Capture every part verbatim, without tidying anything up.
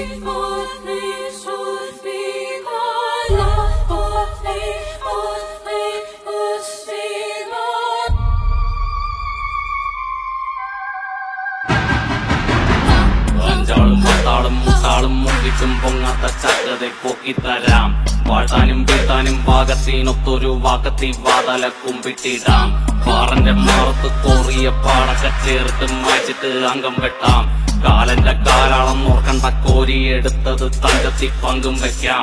അഞ്ചാളും പത്താളും മുട്ടാളും മുമ്പിച്ചും പൊങ്ങാത്ത ചക്കതെ പൊക്കിത്തരാം. വാഴ്ത്താനും വീഴ്ത്താനും വാകത്തീനൊത്തൊരു വാക്കത്തി വാതല കുമ്പിട്ടിടാം. പാറന്റെ മാറത്ത് Correa പാടൊക്കെ ചേർത്ത് മാച്ചിട്ട് അംഗം വെട്ടാം. കാലന്റെ കാലാളം നോർക്കണ്ട കോരിയെടുത്തത് തങ്കത്തി പങ്കും വെക്കാം.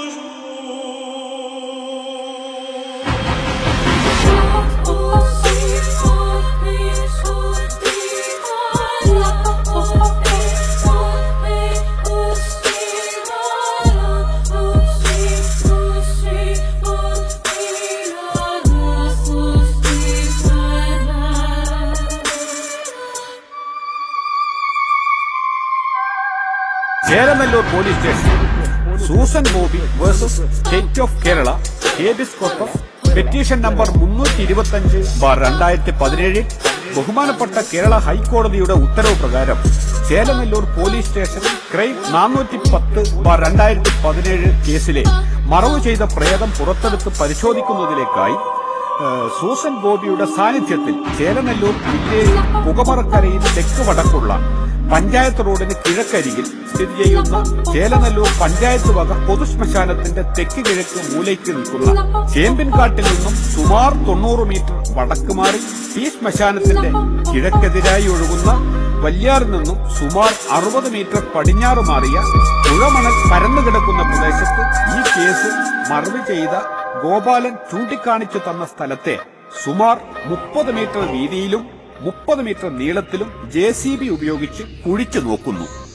Cheranellur police station Susan Bobby versus state of Kerala habeas corpus petition number മുന്നൂറ്റി ഇരുപത്തി അഞ്ച് ബാർ രണ്ടായിരത്തി പതിനേഴ്. ബഹുമാനപ്പെട്ട കേരള ഹൈക്കോടതിയുടെ ഉത്തരവ് പ്രകാരം ചേരനെല്ലൂർ പോലീസ് സ്റ്റേഷൻ ക്രൈം നാനൂറ്റി പത്ത് ബാർ രണ്ടായിരത്തി പതിനേഴ് കേസിലെ മറവു ചെയ്ത പ്രേതം പുറത്തെടുത്ത് പരിശോധിക്കുന്നതിലേക്കായി സൂസൻ ബോബിയുടെ സാന്നിധ്യത്തിൽ ചേരനെല്ലൂർ ജില്ലയിൽ പുകമറക്കരയിൽ തെക്ക് വടക്കുള്ള പഞ്ചായത്ത് റോഡിന് കിഴക്കരികിൽ സ്ഥിതി ചെയ്യുന്ന ചേലനെല്ലൂർ പഞ്ചായത്ത് വക പൊതുശ്മശാനത്തിന്റെ തെക്ക് കിഴക്ക് മൂലയ്ക്ക് നിൽക്കുന്ന ചേമ്പിൻകാട്ടിൽ നിന്നും സുമാർ തൊണ്ണൂറ് മീറ്റർ വടക്ക് മാറി ഈ ശ്മശാനത്തിന്റെ കിഴക്കെതിരായി ഒഴുകുന്ന വല്യാറിൽ നിന്നും സുമാർ അറുപത് മീറ്റർ പടിഞ്ഞാറ് മാറിയ പുഴമണൽ പരന്നു കിടക്കുന്ന പ്രദേശത്ത് ഈ കേസ് മറവ് ചെയ്ത ഗോപാലൻ ചൂണ്ടിക്കാണിച്ചു തന്ന സ്ഥലത്തെ സുമാർ മുപ്പത് മീറ്റർ വീതിയിലും മുപ്പത് മീറ്റർ നീളത്തിലും ജെ സി ബി ഉപയോഗിച്ച് കുഴിച്ചു നോക്കുന്നു.